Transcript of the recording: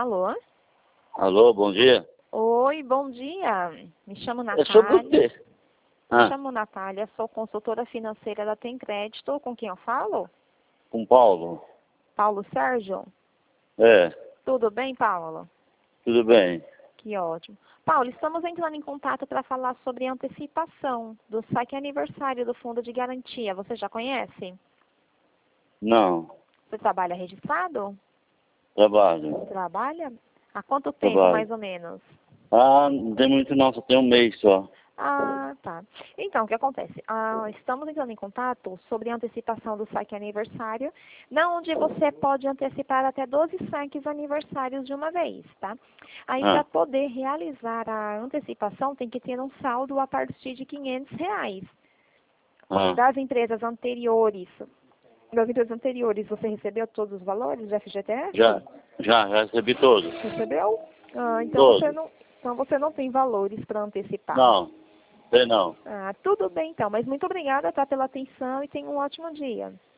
Alô? Alô, bom dia. Oi, bom dia. Me chamo É sobre o Natália. quê? Me Ah, chamo Natália, sou consultora financeira da Tem Crédito. Com quem eu falo? com Paulo? Paulo Sérgio? É, Tudo bem, Paulo? tudo bem. Que ótimo. Paulo, estamos entrando em contato para falar sobre a antecipação do saque aniversário do Fundo de Garantia. Você já conhece? Não, Você trabalha registrado? trabalho, Trabalha? Há quanto tempo, trabalho. mais ou menos? Ah, não tem muito não, só tem um mês só. Ah, tá. Então, o que acontece? Estamos entrando em contato sobre a antecipação do saque aniversário, onde você pode antecipar até 12 saques aniversários de uma vez, tá? Aí, para Ah, poder realizar a antecipação, tem que ter um saldo a partir de R$ 500. ah. Das empresas anteriores, você recebeu todos os valores do FGTS? Já recebi todos. Recebeu? Todos. Então você não tem valores para antecipar. Não, tem não. Tudo bem então, mas muito obrigada, tá, pela atenção e tenha um ótimo dia.